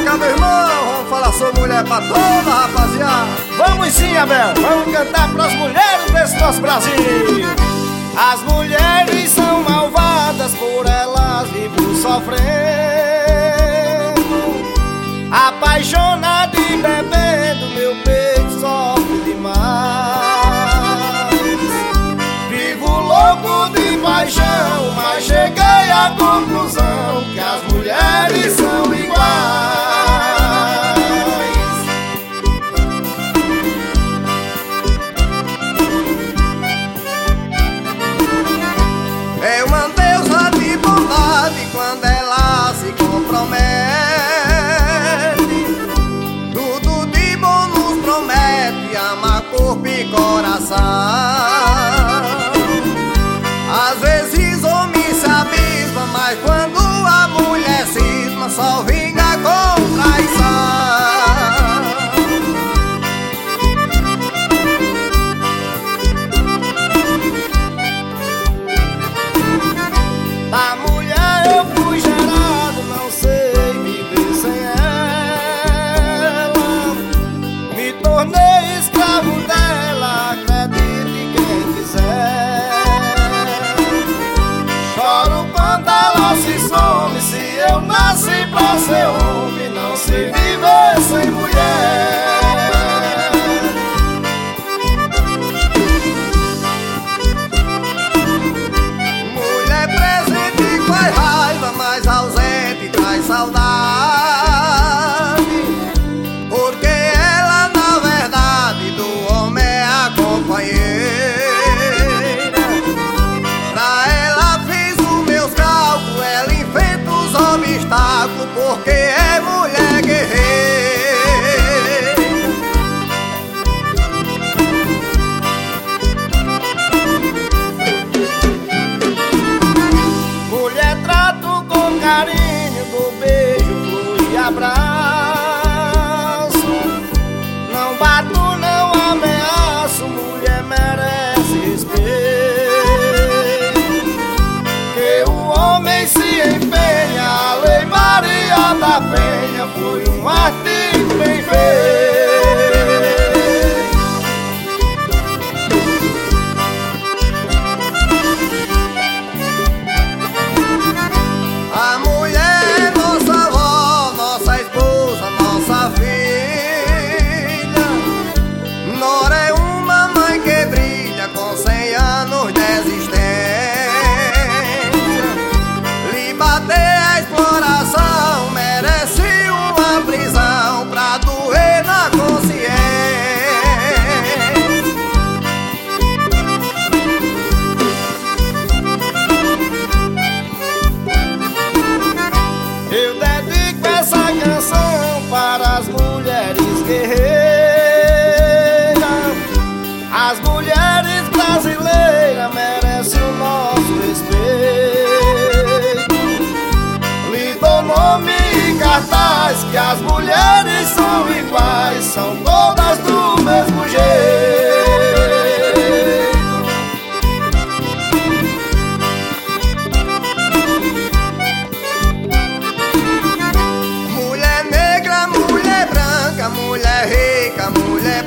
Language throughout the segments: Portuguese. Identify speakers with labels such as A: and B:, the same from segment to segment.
A: cá, meu irmão, vamos falar sobre mulher pra toda, rapaziada.
B: Vamos sim, Abel, vamos cantar pras mulheres desse nosso Brasil. As mulheres são malvadas, por elas vivo sofrendo, apaixonado e bebendo, meu peito sofre demais. Vivo louco de paixão, mas cheguei à conclusão que as mulheres são iguais.
A: É uma deusa de bondade quando ela se compromete. Tudo de bom nos promete, ama corpo e coração. Às vezes homem se abisma, mas quando a mulher cisma, só vinga com traição.
B: Da mulher eu fui gerado, não sei viver sem ela. Me tornei escravo dela, acredite quem quiser. Choro quando ela se some, se eu nasci pra ser homem, não sei viver sem mulher.
A: Faz raiva, mas ausente traz saudade, porque ela na verdade do homem é a companheira. Pra ela fiz os meus cálculos, ela enfrenta os obstáculos, porque é mulher guerreira.
B: Trato com carinho, do beijo, flor e abraço. Não bato, não ameaço, mulher merece respeito. Que o homem se empenha, a Lei Maria da Penha foi um artigo bem feito.
A: A mulher, nossa avó, nossa esposa, nossa filha. Nora é uma mãe que brilha com 100 anos de existência. Lhe bater a exploração merece uma prisão pra doer na consciência.
B: Eu dedico essa canção para as mulheres guerreiras, as mulheres brasileiras merecem o nosso respeito. Lhe dou nome e cartaz, que as mulheres são iguais, são todas do mesmo jeito.
A: Mulher rica, mulher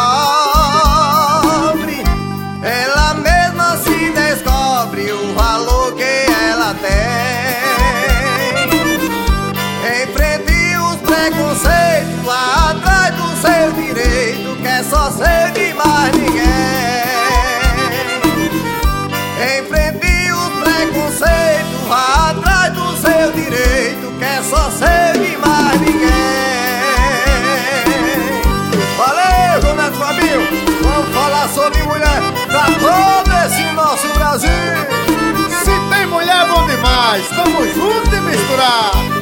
A: pobre, ela mesma se descobre o valor que ela tem. Enfrente os preconceitos, vá atrás do seu direito, que é só ser de mais ninguém. Enfrente os preconceitos, vá atrás do seu direito, que é só ser de mais ninguém. Vamos falar sobre mulher pra todo esse nosso Brasil.
B: Se tem mulher, bom demais, tamo junto e misturado.